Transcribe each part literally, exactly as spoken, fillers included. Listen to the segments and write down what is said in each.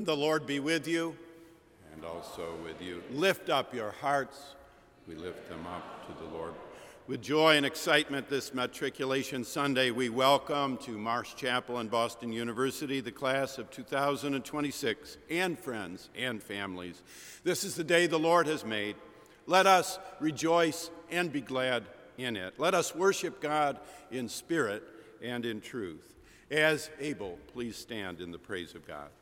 The Lord be with you. And also with you. Lift up your hearts. We lift them up to the Lord. With joy and excitement this Matriculation Sunday, we welcome to Marsh Chapel and Boston University the class of two thousand twenty-six, and friends and families. This is the day the Lord has made. Let us rejoice and be glad in it. Let us worship God in spirit and in truth. As able, please stand in the praise of God.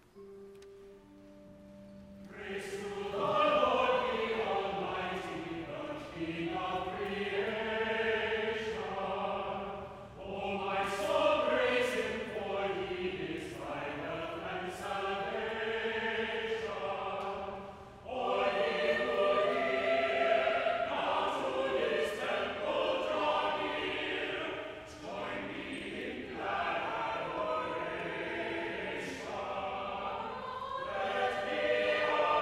Praise to the Lord, the Almighty, the King of creation. O my soul, praise him, for he is thy help and salvation. O ye who hear, now to his temple draw near, join me in glad adoration. Let me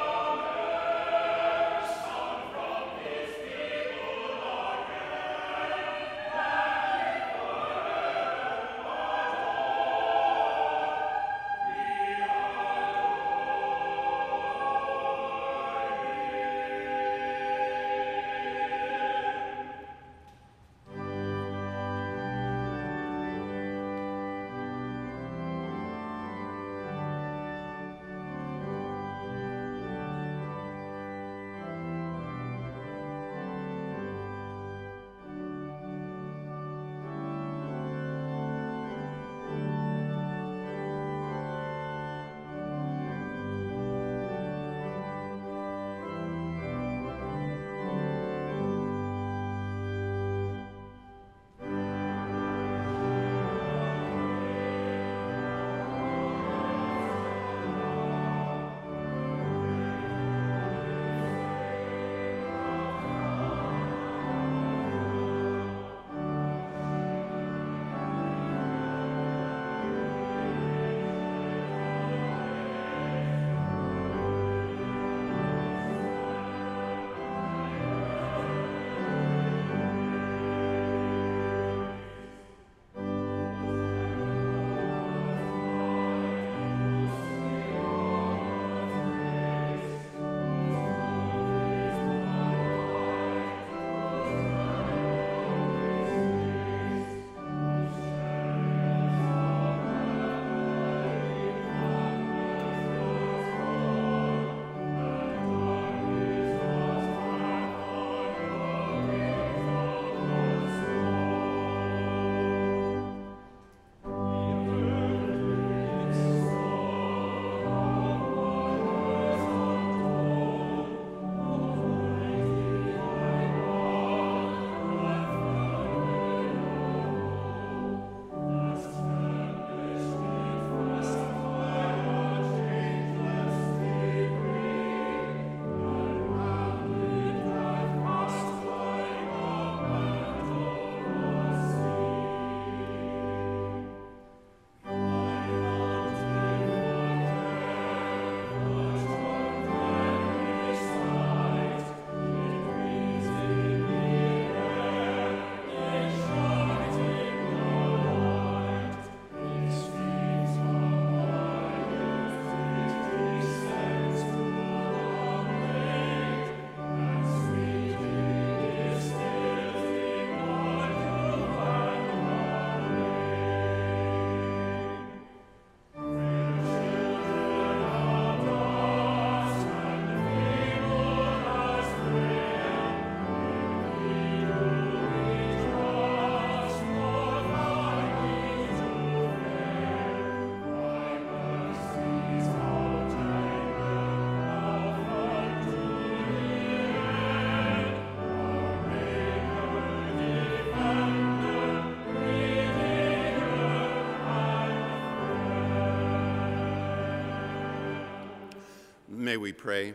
May we pray.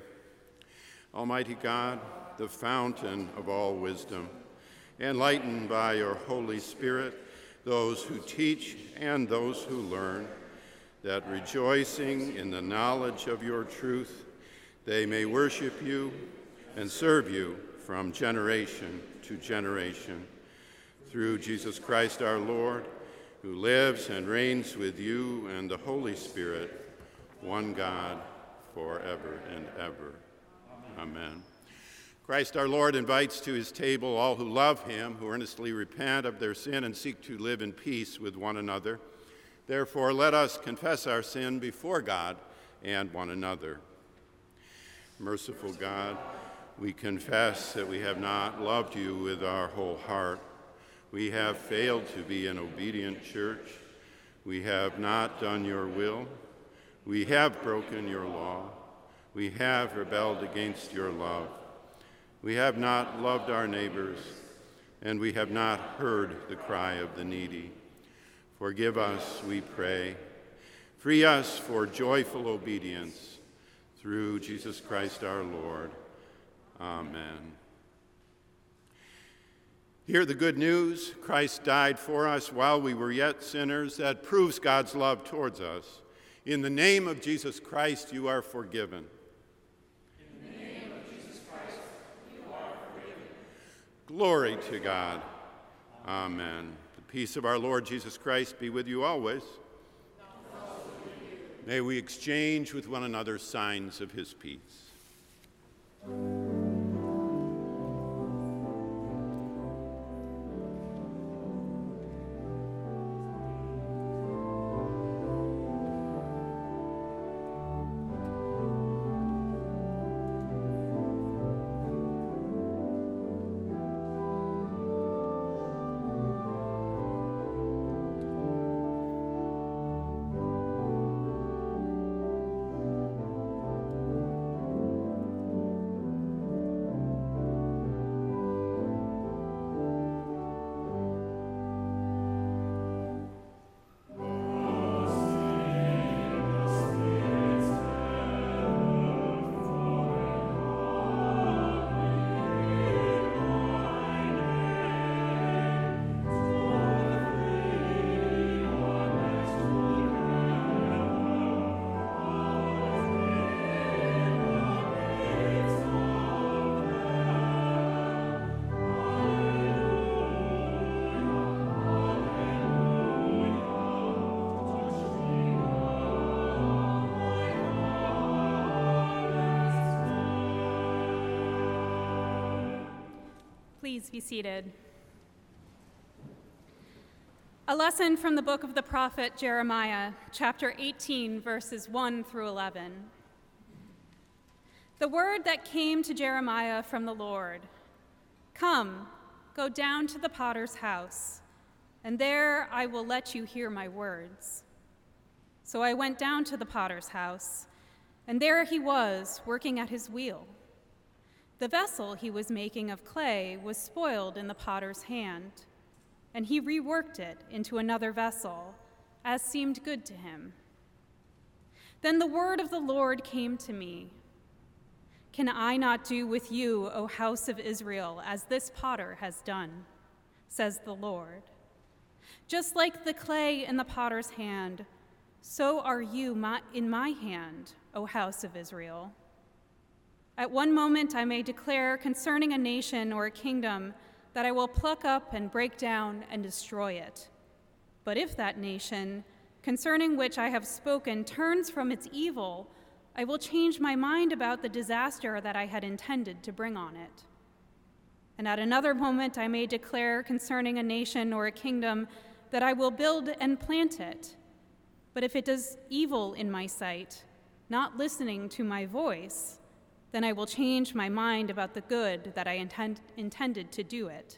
Almighty God, the fountain of all wisdom, enlighten by your Holy Spirit those who teach and those who learn, that rejoicing in the knowledge of your truth, they may worship you and serve you from generation to generation. Through Jesus Christ our Lord, who lives and reigns with you and the Holy Spirit, one God, forever and ever. Amen. Christ our Lord invites to his table all who love him, who earnestly repent of their sin and seek to live in peace with one another. Therefore, let us confess our sin before God and one another. Merciful God, we confess that we have not loved you with our whole heart. We have failed to be an obedient church. We have not done your will. We have broken your law. We have rebelled against your love. We have not loved our neighbors, and we have not heard the cry of the needy. Forgive us, we pray. Free us for joyful obedience through Jesus Christ our Lord. Amen. Hear the good news. Christ died for us while we were yet sinners. That proves God's love towards us. In the name of Jesus Christ, you are forgiven. In the name of Jesus Christ, you are forgiven. Glory to God. Amen. The peace of our Lord Jesus Christ be with you always. May we exchange with one another signs of his peace. Please be seated. A lesson from the book of the prophet Jeremiah, chapter eighteen, verses one through eleven. The word that came to Jeremiah from the Lord: "Come, go down to the potter's house, and there I will let you hear my words." So I went down to the potter's house, and there he was, working at his wheel. The vessel he was making of clay was spoiled in the potter's hand, and he reworked it into another vessel, as seemed good to him. Then the word of the Lord came to me: "Can I not do with you, O house of Israel, as this potter has done?" says the Lord. "Just like the clay in the potter's hand, so are you my, in my hand, O house of Israel. At one moment I may declare concerning a nation or a kingdom that I will pluck up and break down and destroy it. But if that nation, concerning which I have spoken, turns from its evil, I will change my mind about the disaster that I had intended to bring on it. And at another moment I may declare concerning a nation or a kingdom that I will build and plant it. But if it does evil in my sight, not listening to my voice, then I will change my mind about the good that I intend, intended to do it.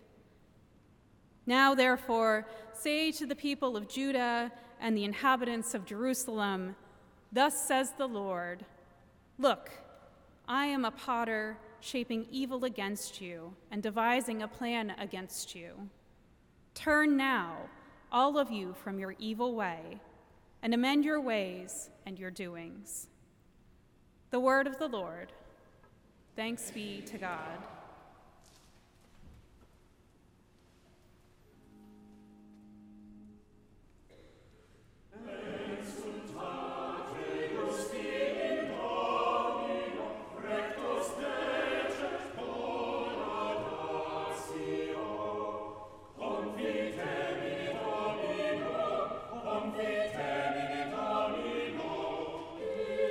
Now, therefore, say to the people of Judah and the inhabitants of Jerusalem, 'Thus says the Lord, look, I am a potter shaping evil against you and devising a plan against you. Turn now, all of you, from your evil way, and amend your ways and your doings.'" The word of the Lord. Thanks be to God. Confite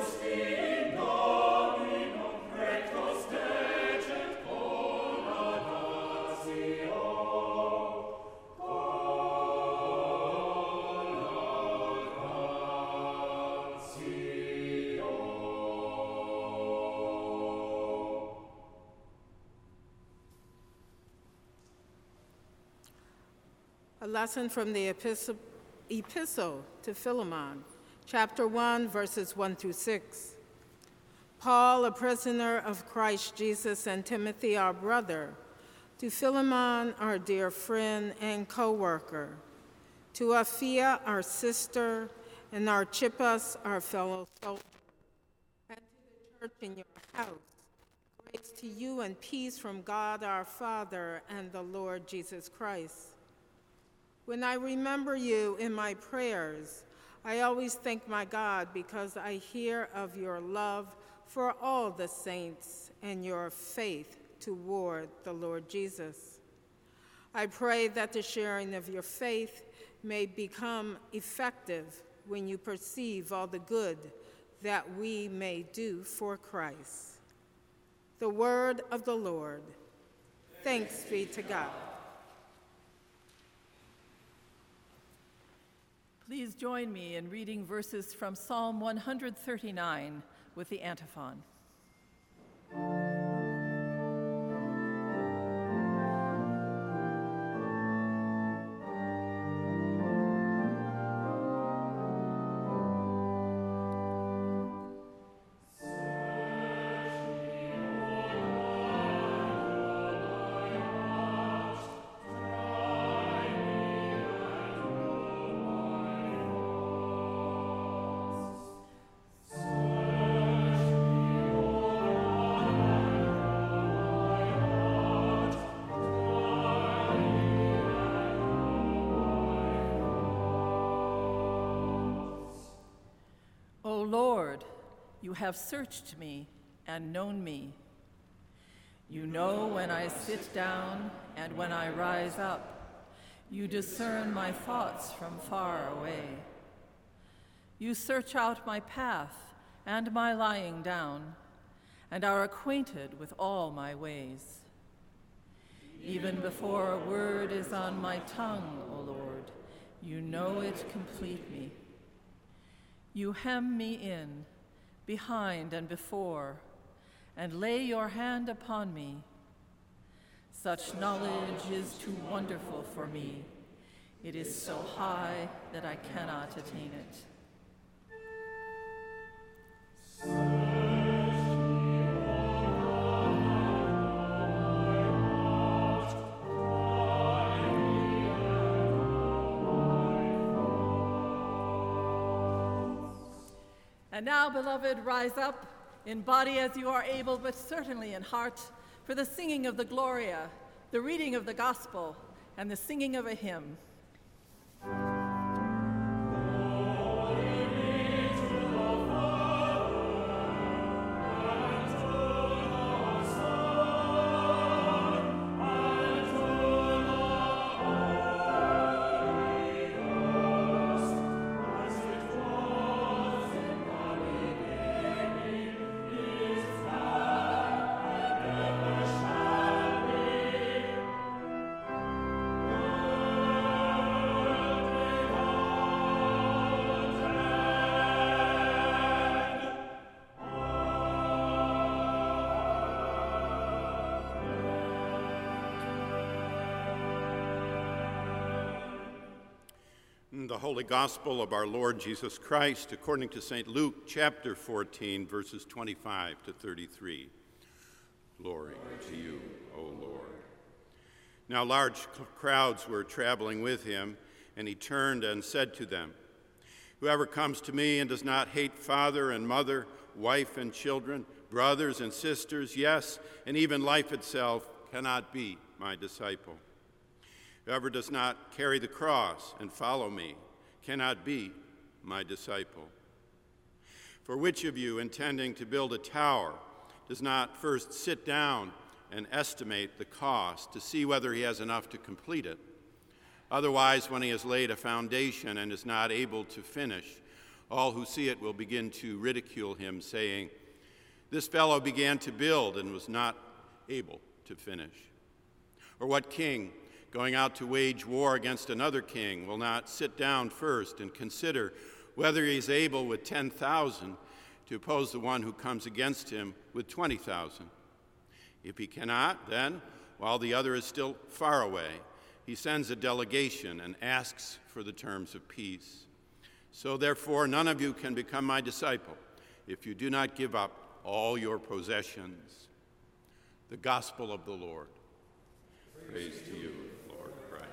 A lesson from the epistle, epistle to Philemon, chapter one, verses one through six. Paul, a prisoner of Christ Jesus, and Timothy, our brother, to Philemon, our dear friend and co-worker, to Apphia, our sister, and Archippus, our fellow soldier, and to the church in your house, grace to you and peace from God our Father and the Lord Jesus Christ. When I remember you in my prayers, I always thank my God because I hear of your love for all the saints and your faith toward the Lord Jesus. I pray that the sharing of your faith may become effective when you perceive all the good that we may do for Christ. The word of the Lord. Thanks be to God. Please join me in reading verses from Psalm one thirty-nine with the antiphon. O Lord, you have searched me and known me. You know when I sit down and when I rise up. You discern my thoughts from far away. You search out my path and my lying down, and are acquainted with all my ways. Even before a word is on my tongue, O Lord, you know it completely. You hem me in, behind and before, and lay your hand upon me. Such knowledge is too wonderful for me. It is so high that I cannot attain it. And now, beloved, rise up, in body as you are able, but certainly in heart, for the singing of the Gloria, the reading of the Gospel, and the singing of a hymn. The Holy Gospel of our Lord Jesus Christ according to Saint Luke, chapter fourteen, verses twenty-five to thirty-three. Glory to you, O Lord. Now large crowds were traveling with him, and he turned and said to them, "Whoever comes to me and does not hate father and mother, wife and children, brothers and sisters, yes, and even life itself, cannot be my disciple. Whoever does not carry the cross and follow me cannot be my disciple. For which of you, intending to build a tower, does not first sit down and estimate the cost to see whether he has enough to complete it? Otherwise, when he has laid a foundation and is not able to finish, All who see it will begin to ridicule him, saying, "This fellow began to build and was not able to finish." Or what king, going out to wage war against another king, will not sit down first and consider whether he is able with ten thousand to oppose the one who comes against him with twenty thousand? If he cannot, then, while the other is still far away, he sends a delegation and asks for the terms of peace. So therefore, none of you can become my disciple if you do not give up all your possessions. The gospel of the Lord. Praise to you, Lord Christ.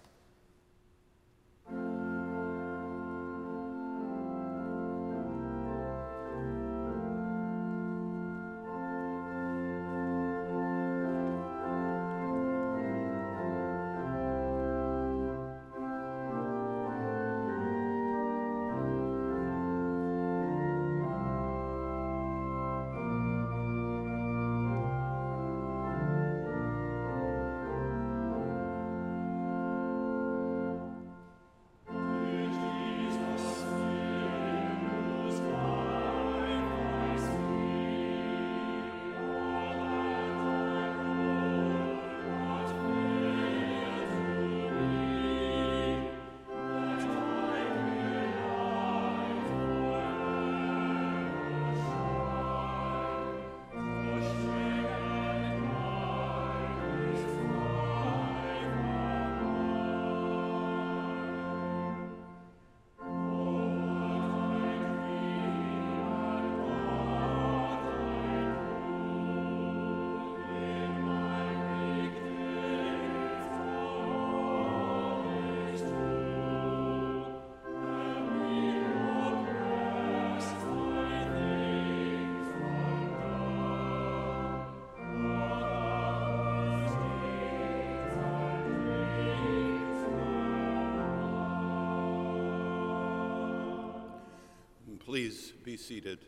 Please be seated.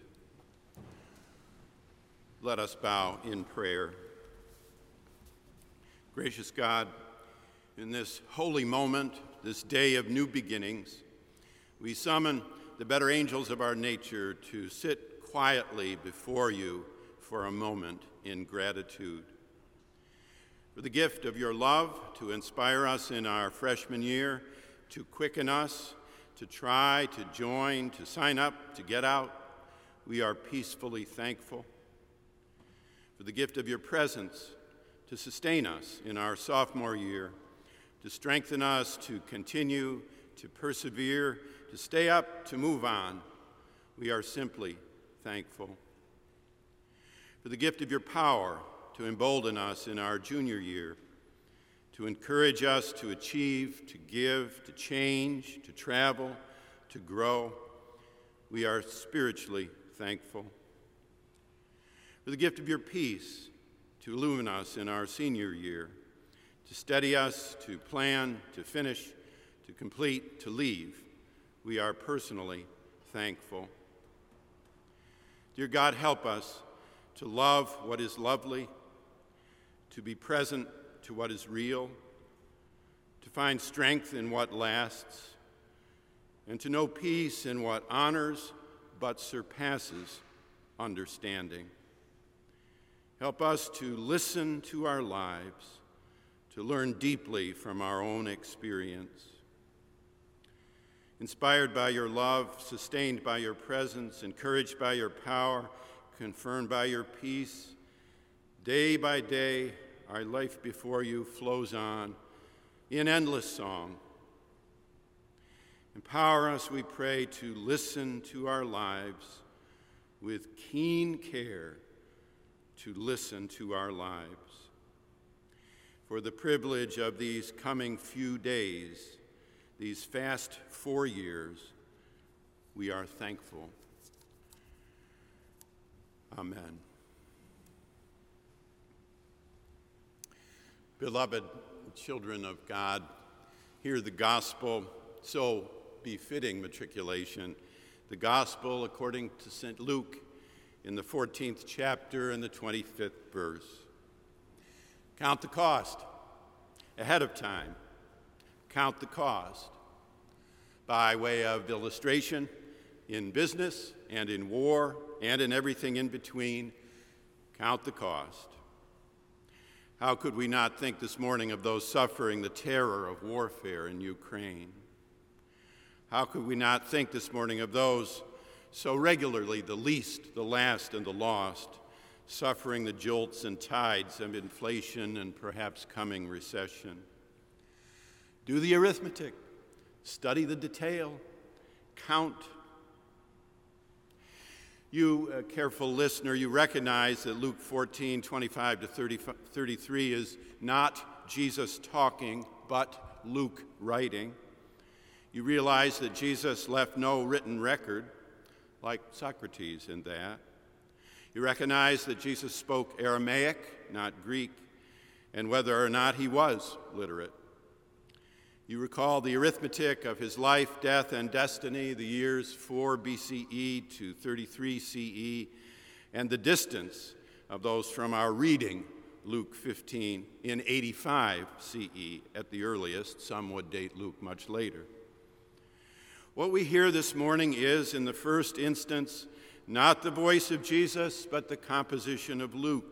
Let us bow in prayer. Gracious God, in this holy moment, this day of new beginnings, we summon the better angels of our nature to sit quietly before you for a moment in gratitude. For the gift of your love to inspire us in our freshman year, to quicken us, to try, to join, to sign up, to get out, we are peacefully thankful. For the gift of your presence to sustain us in our sophomore year, to strengthen us to continue, to persevere, to stay up, to move on, we are simply thankful. For the gift of your power to embolden us in our junior year, to encourage us to achieve, to give, to change, to travel, to grow, we are spiritually thankful. For the gift of your peace to illumine us in our senior year, to steady us, to plan, to finish, to complete, to leave, we are personally thankful. Dear God, help us to love what is lovely, to be present to what is real, to find strength in what lasts, and to know peace in what honors but surpasses understanding. Help us to listen to our lives, to learn deeply from our own experience. Inspired by your love, sustained by your presence, encouraged by your power, confirmed by your peace, day by day, our life before you flows on in endless song. Empower us, we pray, to listen to our lives with keen care, to listen to our lives. For the privilege of these coming few days, these fast four years, we are thankful. Amen. Beloved children of God, hear the gospel, so befitting matriculation, the gospel according to Saint Luke in the fourteenth chapter and the twenty-fifth verse. Count the cost ahead of time. Count the cost. By way of illustration, in business and in war and in everything in between, count the cost. How could we not think this morning of those suffering the terror of warfare in Ukraine? How could we not think this morning of those so regularly the least, the last, and the lost, suffering the jolts and tides of inflation and perhaps coming recession? Do the arithmetic, study the detail, count. You, uh, careful listener, you recognize that Luke fourteen, twenty-five to thirty, thirty-three is not Jesus talking, but Luke writing. You realize that Jesus left no written record, like Socrates in that. You recognize that Jesus spoke Aramaic, not Greek, and whether or not he was literate. You recall the arithmetic of his life, death, and destiny, the years four B C E to thirty-three C E, and the distance of those from our reading, Luke fifteen, in eighty-five C E at the earliest. Some would date Luke much later. What we hear this morning is, in the first instance, not the voice of Jesus, but the composition of Luke.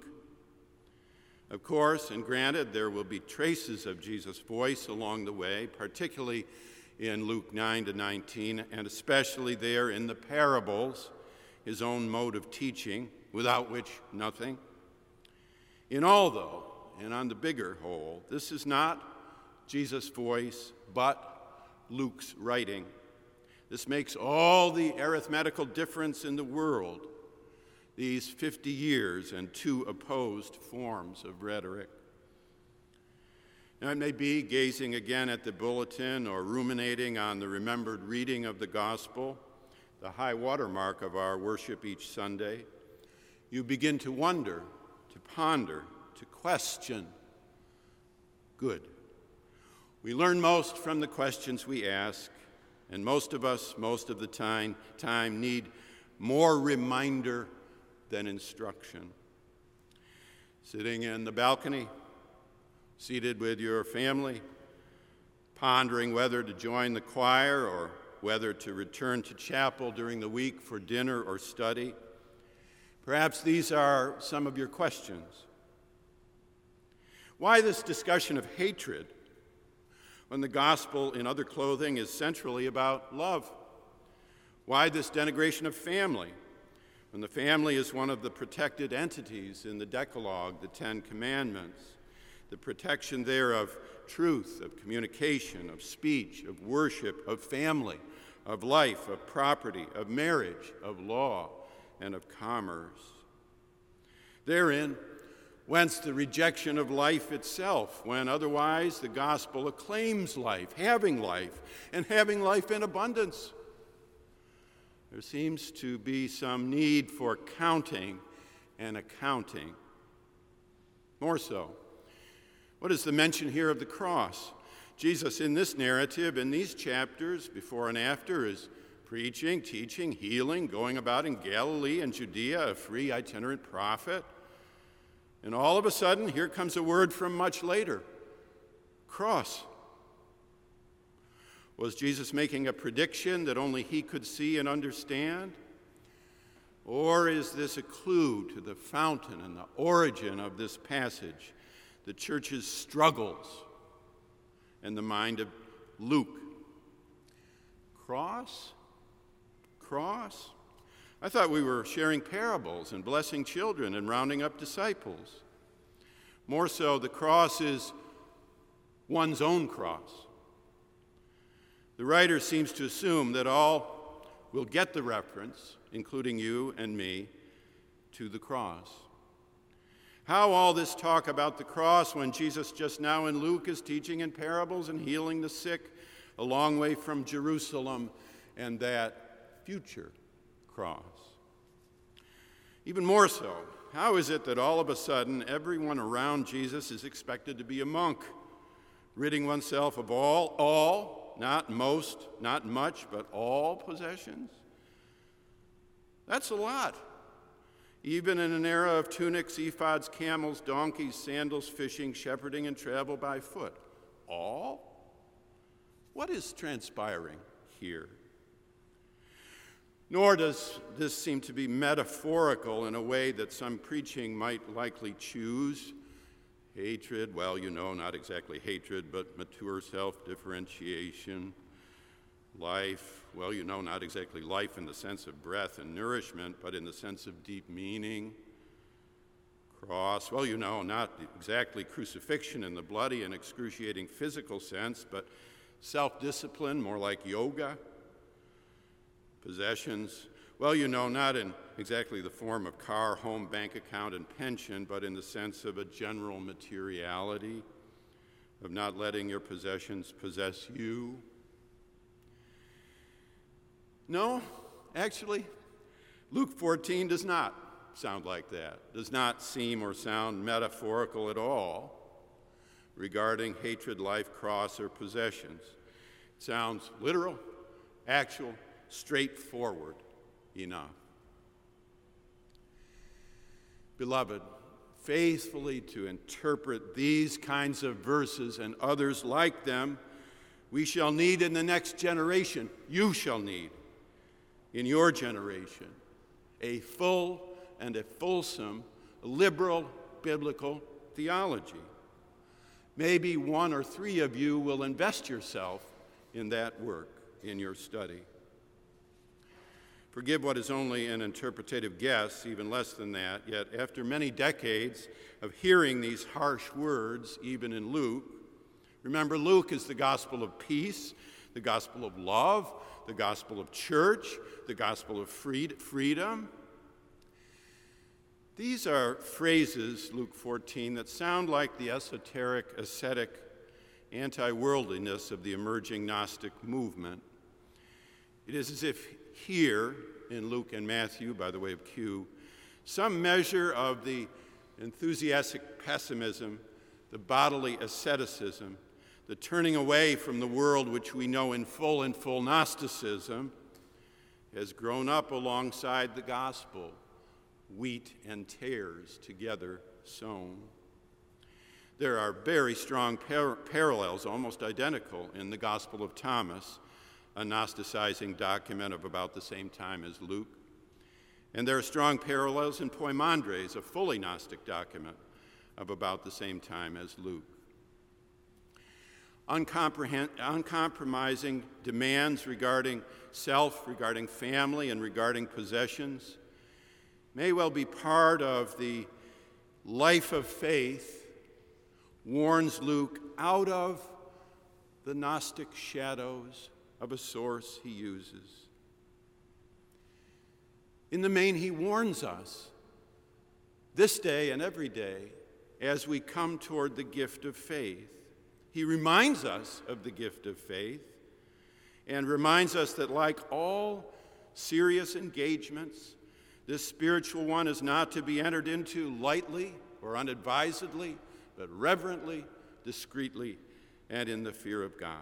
Of course, and granted, there will be traces of Jesus' voice along the way, particularly in Luke nine to nineteen, and especially there in the parables, his own mode of teaching, without which nothing. In all, though, and on the bigger whole, this is not Jesus' voice, but Luke's writing. This makes all the arithmetical difference in the world, these fifty years and two opposed forms of rhetoric. Now, it may be gazing again at the bulletin or ruminating on the remembered reading of the gospel, the high watermark of our worship each Sunday. You begin to wonder, to ponder, to question. Good. We learn most from the questions we ask, and most of us, most of the time, time need more reminder than instruction. Sitting in the balcony, seated with your family, pondering whether to join the choir or whether to return to chapel during the week for dinner or study. Perhaps these are some of your questions. Why this discussion of hatred when the gospel in other clothing is centrally about love? Why this denigration of family when the family is one of the protected entities in the Decalogue, the Ten Commandments, the protection there of truth, of communication, of speech, of worship, of family, of life, of property, of marriage, of law, and of commerce? Therein, whence the rejection of life itself, when otherwise the gospel acclaims life, having life, and having life in abundance. There seems to be some need for counting and accounting. More so, what is the mention here of the cross? Jesus, in this narrative, in these chapters, before and after, is preaching, teaching, healing, going about in Galilee and Judea, a free itinerant prophet. And all of a sudden, here comes a word from much later: cross. Was Jesus making a prediction that only he could see and understand? Or is this a clue to the fountain and the origin of this passage, the church's struggles, and the mind of Luke? Cross? Cross? I thought we were sharing parables and blessing children and rounding up disciples. More so, the cross is one's own cross. The writer seems to assume that all will get the reference, including you and me, to the cross. How all this talk about the cross when Jesus just now in Luke is teaching in parables and healing the sick a long way from Jerusalem and that future cross? Even more so, how is it that all of a sudden everyone around Jesus is expected to be a monk, ridding oneself of all, all, not most, not much, but all possessions? That's a lot. Even in an era of tunics, ephods, camels, donkeys, sandals, fishing, shepherding, and travel by foot. All? What is transpiring here? Nor does this seem to be metaphorical in a way that some preaching might likely choose. Hatred, well, you know, not exactly hatred, but mature self-differentiation. Life, well, you know, not exactly life in the sense of breath and nourishment, but in the sense of deep meaning. Cross, well, you know, not exactly crucifixion in the bloody and excruciating physical sense, but self-discipline, more like yoga. Possessions, well, you know, not in exactly the form of car, home, bank account, and pension, but in the sense of a general materiality, of not letting your possessions possess you. No, actually, Luke fourteen does not sound like that, does not seem or sound metaphorical at all regarding hatred, life, cross, or possessions. It sounds literal, actual, straightforward enough. Beloved, faithfully to interpret these kinds of verses and others like them, we shall need in the next generation, you shall need in your generation, a full and a fulsome liberal biblical theology. Maybe one or three of you will invest yourself in that work, in your study. Forgive what is only an interpretative guess, even less than that, yet after many decades of hearing these harsh words, even in Luke, remember Luke is the gospel of peace, the gospel of love, the gospel of church, the gospel of freedom. These are phrases, Luke fourteen, that sound like the esoteric, ascetic, anti-worldliness of the emerging Gnostic movement. It is as if here, in Luke and Matthew, by the way of cue, some measure of the enthusiastic pessimism, the bodily asceticism, the turning away from the world which we know in full and full Gnosticism, has grown up alongside the gospel, wheat and tares together sown. There are very strong par- parallels, almost identical, in the Gospel of Thomas, a Gnosticizing document of about the same time as Luke. And there are strong parallels in Poimandres, a fully Gnostic document of about the same time as Luke. Uncomprehend- uncompromising demands regarding self, regarding family, and regarding possessions may well be part of the life of faith, warns Luke out of the Gnostic shadows of a source he uses. In the main, he warns us this day and every day as we come toward the gift of faith. He reminds us of the gift of faith and reminds us that, like all serious engagements, this spiritual one is not to be entered into lightly or unadvisedly, but reverently, discreetly, and in the fear of God.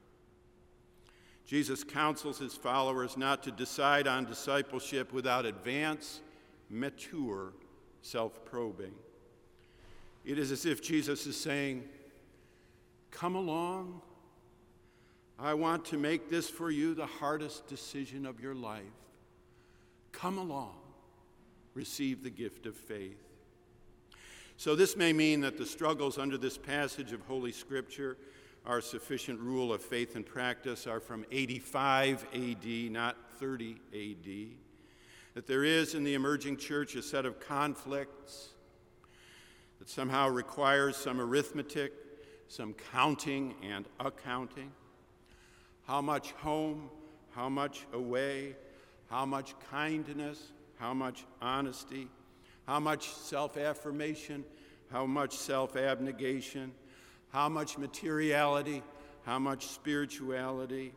Jesus counsels his followers not to decide on discipleship without advanced, mature self-probing. It is as if Jesus is saying, "Come along. I want to make this for you the hardest decision of your life. Come along. Receive the gift of faith." So this may mean that the struggles under this passage of Holy Scripture, our sufficient rule of faith and practice, are from eighty-five A D, not thirty A D. That there is in the emerging church a set of conflicts that somehow requires some arithmetic, some counting and accounting. How much home, how much away, how much kindness, how much honesty, how much self-affirmation, how much self-abnegation, how much materiality, how much spirituality.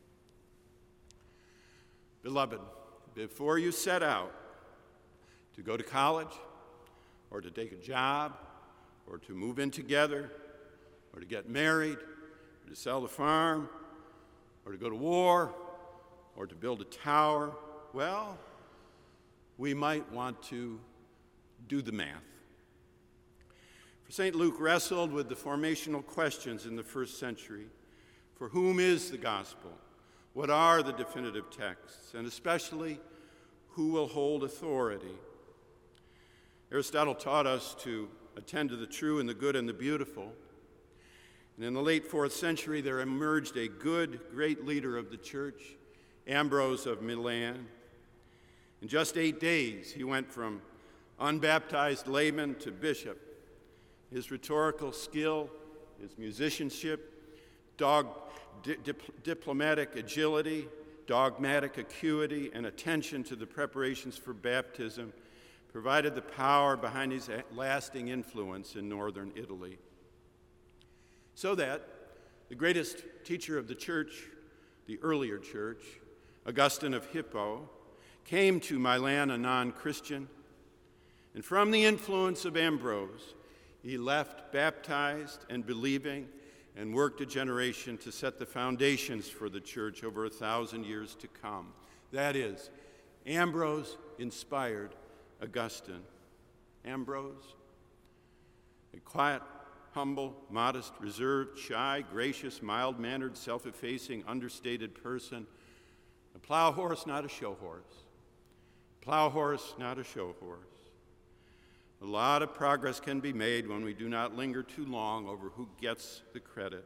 Beloved, before you set out to go to college, or to take a job, or to move in together, or to get married, or to sell the farm, or to go to war, or to build a tower, well, we might want to do the math. For Saint Luke wrestled with the formational questions in the first century. For whom is the gospel? What are the definitive texts, and especially who will hold authority? Aristotle taught us to attend to the true and the good and the beautiful. And in the late fourth century, there emerged a good, great leader of the church, Ambrose of Milan. In just eight days, he went from unbaptized layman to bishop. His rhetorical skill, his musicianship, dog, di- dip, diplomatic agility, dogmatic acuity, and attention to the preparations for baptism provided the power behind his lasting influence in northern Italy. So that the greatest teacher of the church, the earlier church, Augustine of Hippo, came to Milan a non-Christian, and from the influence of Ambrose, he left baptized and believing and worked a generation to set the foundations for the church over a thousand years to come. That is, Ambrose inspired Augustine. Ambrose, a quiet, humble, modest, reserved, shy, gracious, mild-mannered, self-effacing, understated person, a plow horse, not a show horse. Plow horse, not a show horse. A lot of progress can be made when we do not linger too long over who gets the credit.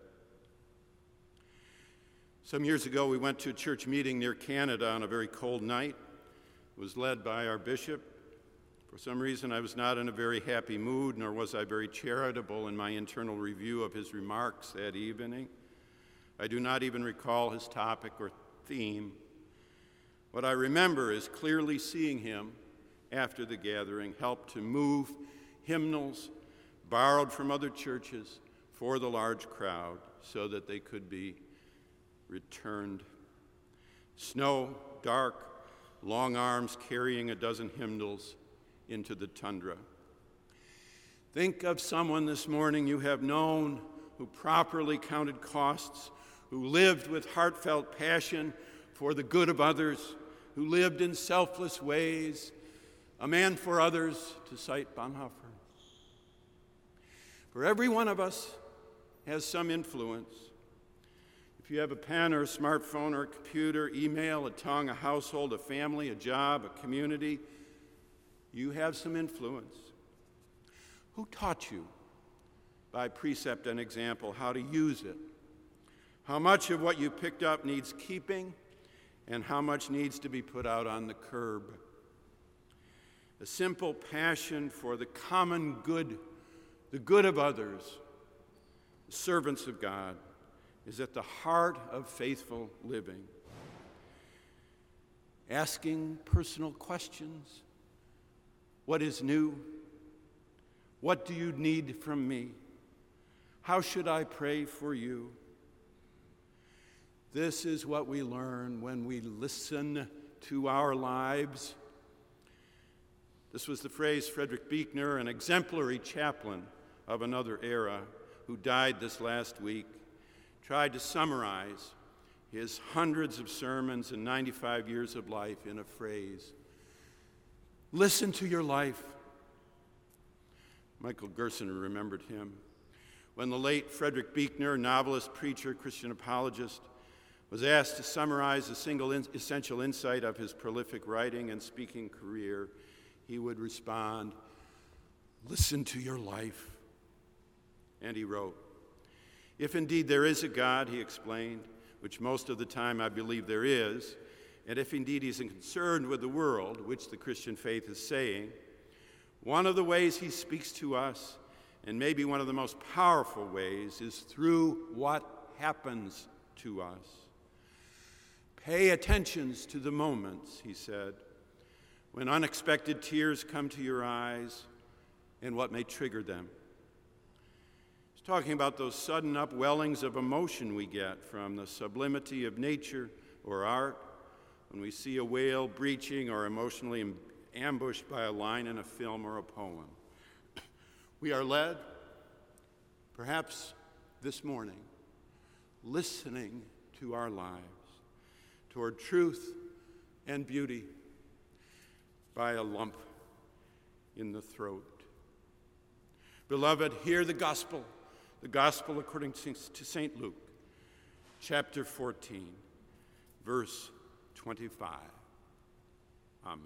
Some years ago, we went to a church meeting near Canada on a very cold night. It was led by our bishop. For some reason, I was not in a very happy mood, nor was I very charitable in my internal review of his remarks that evening. I do not even recall his topic or theme. What I remember is clearly seeing him after the gathering help to move hymnals borrowed from other churches for the large crowd so that they could be returned. Snow, dark, long arms carrying a dozen hymnals into the tundra. Think of someone this morning you have known who properly counted costs, who lived with heartfelt passion for the good of others, who lived in selfless ways, a man for others, to cite Bonhoeffer. For every one of us has some influence. If you have a pen or a smartphone or a computer, email, a tongue, a household, a family, a job, a community, you have some influence. Who taught you, by precept and example, how to use it? How much of what you picked up needs keeping, and how much needs to be put out on the curb? A simple passion for the common good, the good of others, the servants of God, is at the heart of faithful living. Asking personal questions. What is new? What do you need from me? How should I pray for you? This is what we learn when we listen to our lives. This was the phrase Frederick Buechner, an exemplary chaplain of another era who died this last week, tried to summarize his hundreds of sermons and ninety-five years of life in a phrase. Listen to your life. Michael Gerson remembered him. When the late Frederick Buechner, novelist, preacher, Christian apologist, was asked to summarize a single in- essential insight of his prolific writing and speaking career, he would respond, listen to your life. And he wrote, if indeed there is a God, he explained, which most of the time I believe there is, and if indeed he's concerned with the world, which the Christian faith is saying, one of the ways he speaks to us, and maybe one of the most powerful ways, is through what happens to us. Pay attention to the moments, he said, when unexpected tears come to your eyes and what may trigger them. He's talking about those sudden upwellings of emotion we get from the sublimity of nature or art, when we see a whale breaching or emotionally ambushed by a line in a film or a poem. We are led, perhaps this morning, listening to our lives toward truth and beauty by a lump in the throat. Beloved, hear the gospel, the gospel according to Saint Luke, chapter fourteen. verse twenty-five. Amen.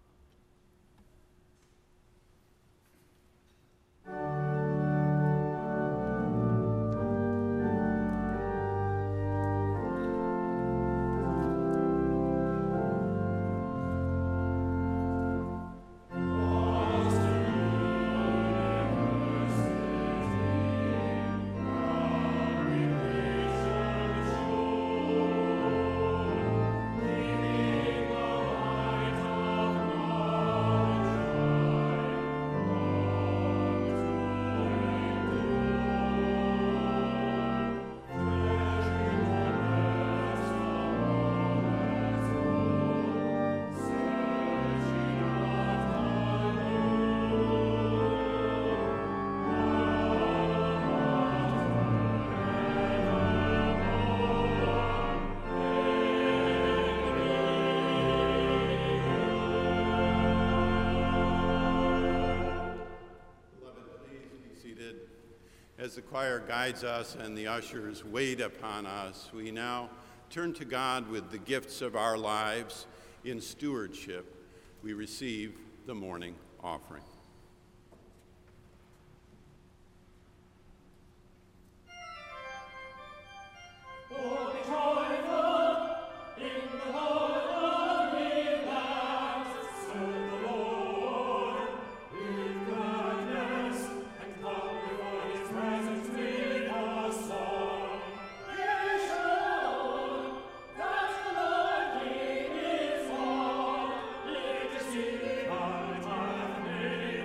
As the choir guides us and the ushers wait upon us, we now turn to God with the gifts of our lives. In stewardship, we receive the morning offering. Let us see our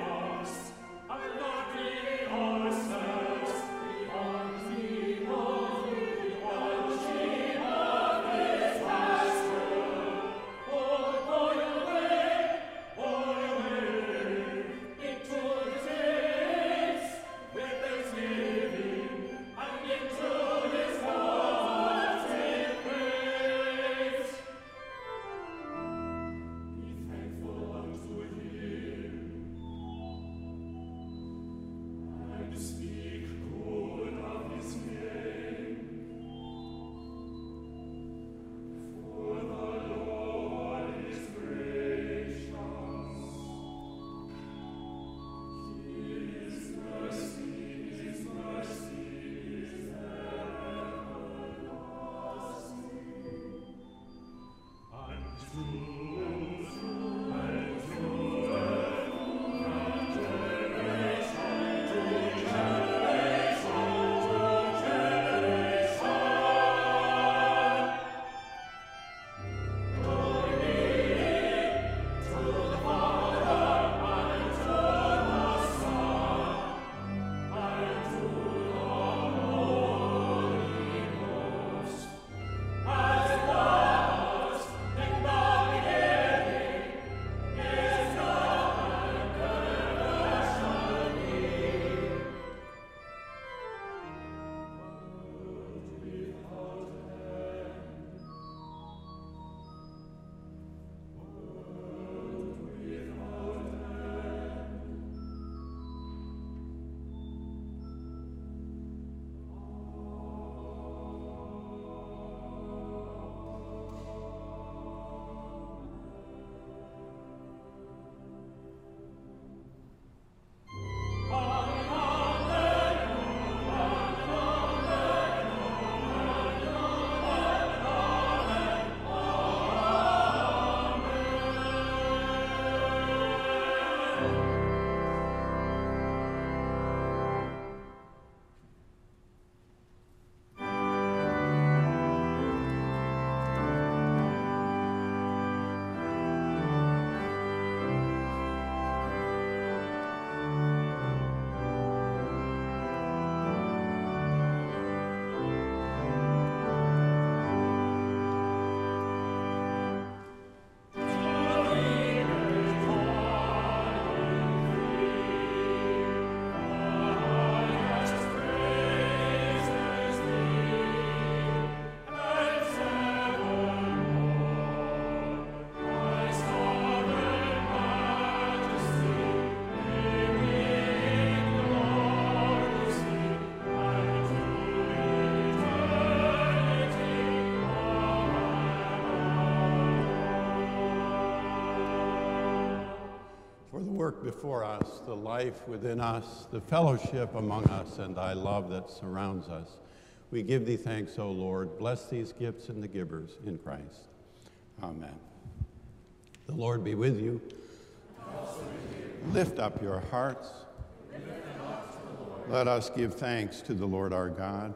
for the work before us, the life within us, the fellowship among us, and thy love that surrounds us. We give thee thanks, O Lord. Bless these gifts and the givers in Christ. Amen. The Lord be with you. Also with you. Lift up your hearts. Lift them up to the Lord. Let us give thanks to the Lord our God.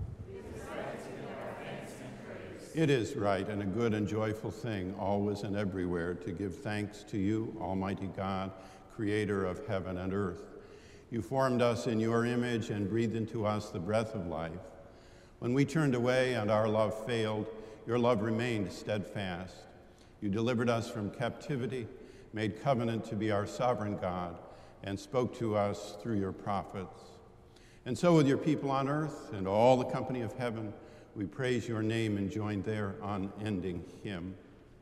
It is right and a good and joyful thing, always and everywhere, to give thanks to you, Almighty God, creator of heaven and earth. You formed us in your image and breathed into us the breath of life. When we turned away and our love failed, your love remained steadfast. You delivered us from captivity, made covenant to be our sovereign God, and spoke to us through your prophets. And so with your people on earth and all the company of heaven, we praise your name and join their unending hymn.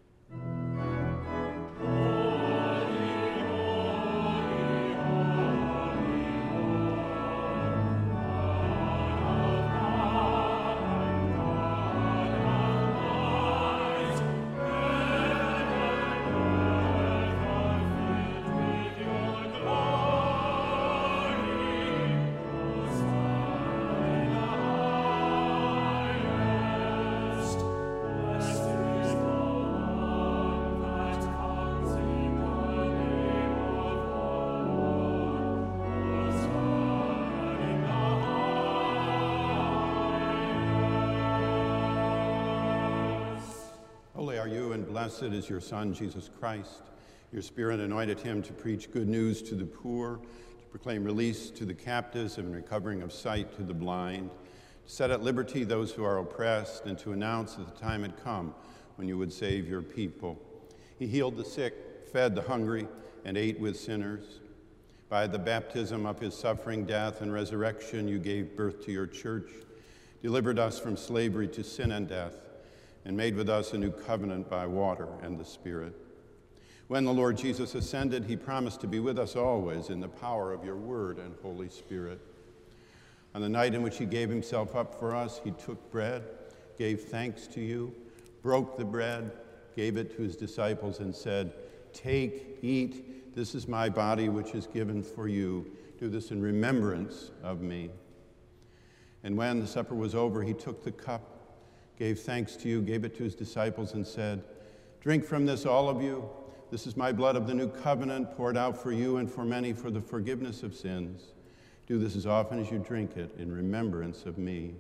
Holy are you, and blessed is your Son, Jesus Christ. Your Spirit anointed him to preach good news to the poor, to proclaim release to the captives and recovering of sight to the blind, to set at liberty those who are oppressed, and to announce that the time had come when you would save your people. He healed the sick, fed the hungry, and ate with sinners. By the baptism of his suffering, death, and resurrection, you gave birth to your church, delivered us from slavery to sin and death, and made with us a new covenant by water and the Spirit. When the Lord Jesus ascended, he promised to be with us always in the power of your word and Holy Spirit. On the night in which he gave himself up for us, he took bread, gave thanks to you, broke the bread, gave it to his disciples, and said, "Take, eat, this is my body which is given for you. Do this in remembrance of me." And when the supper was over, he took the cup, gave thanks to you, gave it to his disciples, and said, "Drink from this, all of you. This is my blood of the new covenant, poured out for you and for many for the forgiveness of sins. Do this as often as you drink it in remembrance of me."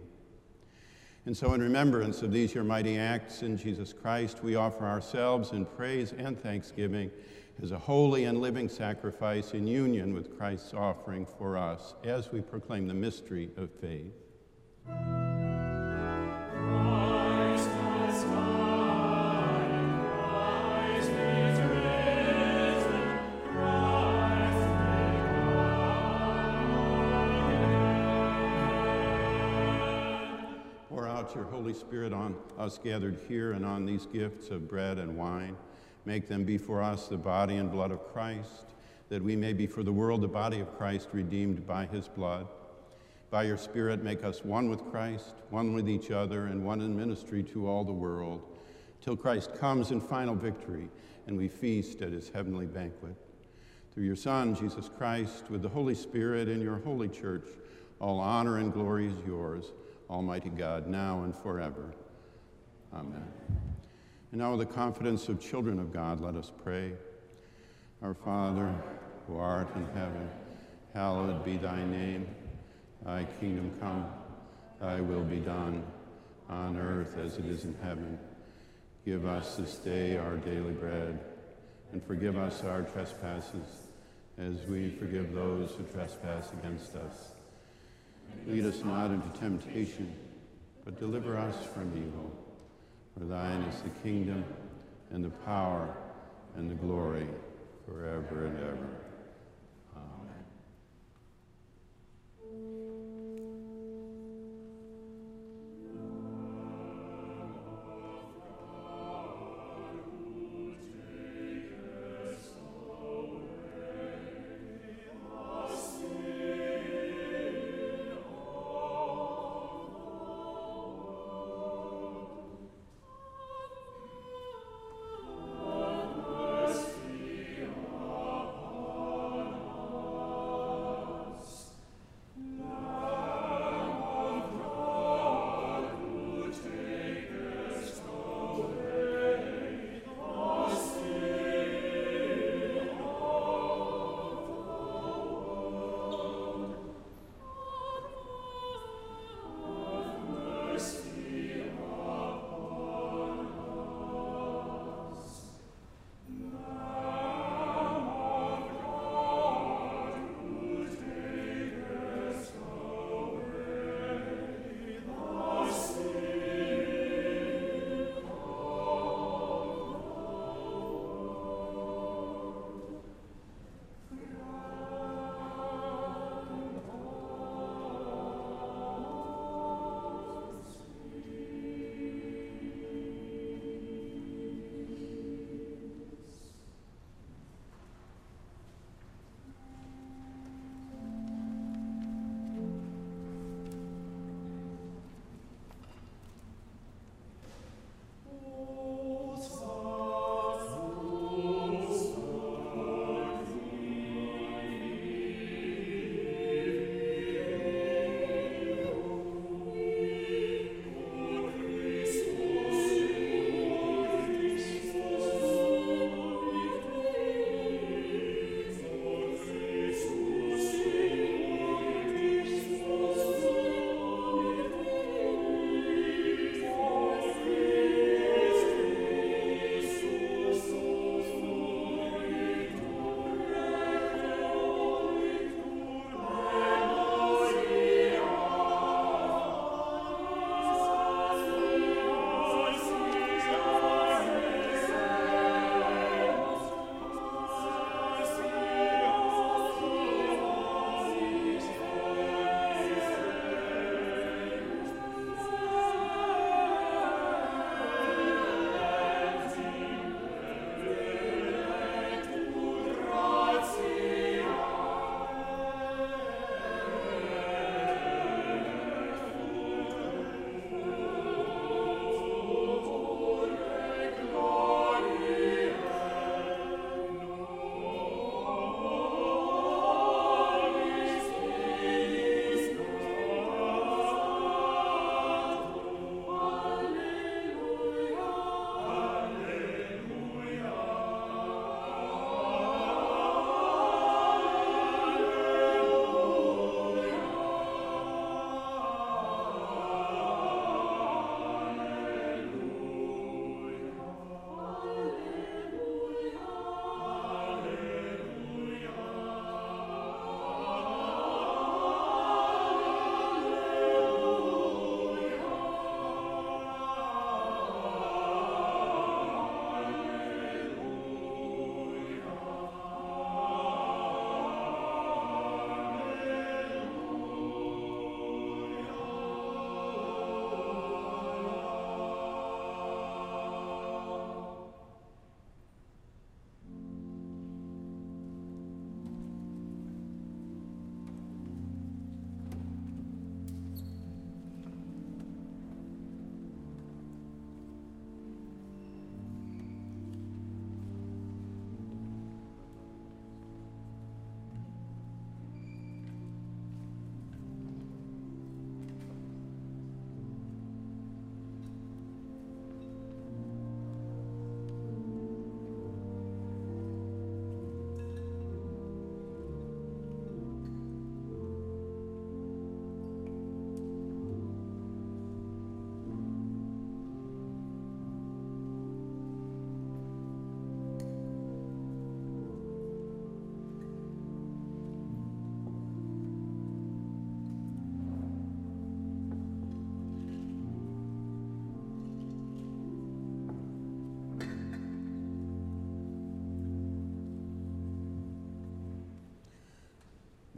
And so in remembrance of these your mighty acts in Jesus Christ, we offer ourselves in praise and thanksgiving as a holy and living sacrifice in union with Christ's offering for us as we proclaim the mystery of faith. Your Holy Spirit on us gathered here and on these gifts of bread and wine. Make them be for us the body and blood of Christ, that we may be for the world the body of Christ redeemed by his blood. By your Spirit, make us one with Christ, one with each other, and one in ministry to all the world, till Christ comes in final victory and we feast at his heavenly banquet. Through your Son, Jesus Christ, with the Holy Spirit in your holy church, all honor and glory is yours, Almighty God, now and forever. Amen. And now with the confidence of children of God, let us pray. Our Father, who art in heaven, hallowed be thy name. Thy kingdom come, thy will be done, on earth as it is in heaven. Give us this day our daily bread, and forgive us our trespasses, as we forgive those who trespass against us. Lead us not into temptation, but deliver us from evil. For thine is the kingdom, and the power, and the glory, forever and ever. Amen.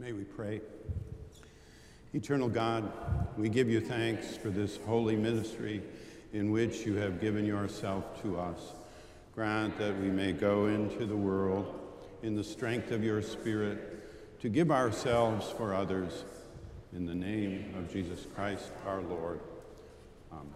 May we pray. Eternal God, we give you thanks for this holy ministry in which you have given yourself to us. Grant that we may go into the world in the strength of your Spirit to give ourselves for others. In the name of Jesus Christ, our Lord. Amen.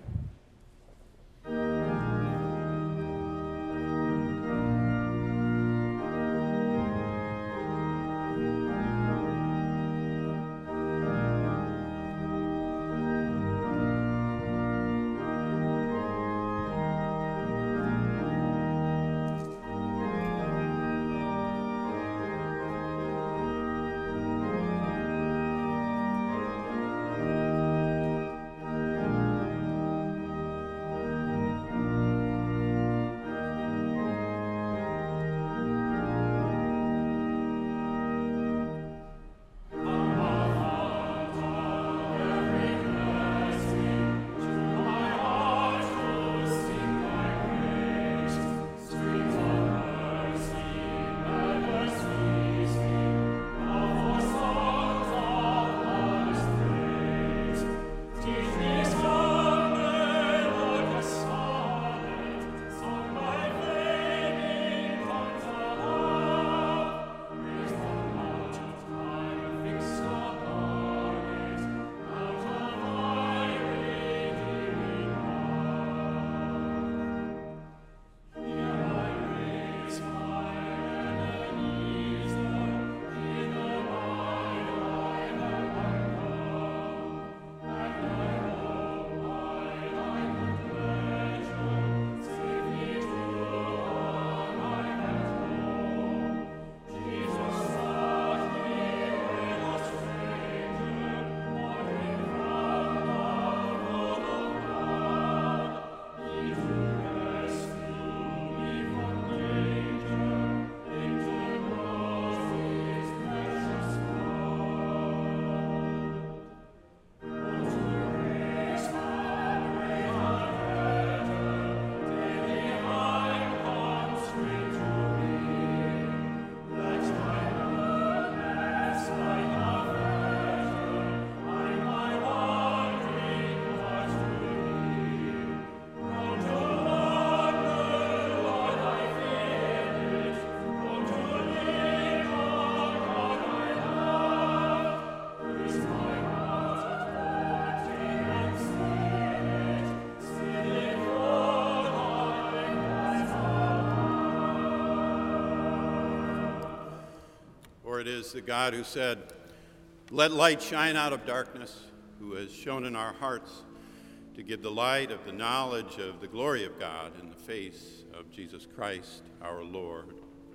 For it is the God who said, "Let light shine out of darkness," who has shone in our hearts to give the light of the knowledge of the glory of God in the face of Jesus Christ our Lord.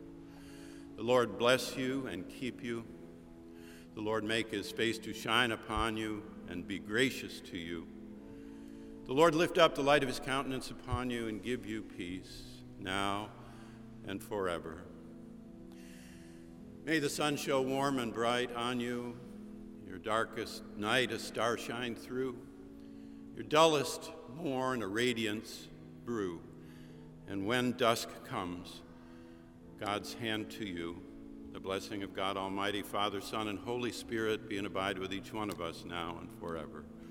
The Lord bless you and keep you. The Lord make his face to shine upon you and be gracious to you. The Lord lift up the light of his countenance upon you and give you peace, now and forever. May the sun show warm and bright on you, your darkest night a star shine through, your dullest morn a radiance brew, and when dusk comes, God's hand to you. The blessing of God Almighty, Father, Son, and Holy Spirit be and abide with each one of us now and forever.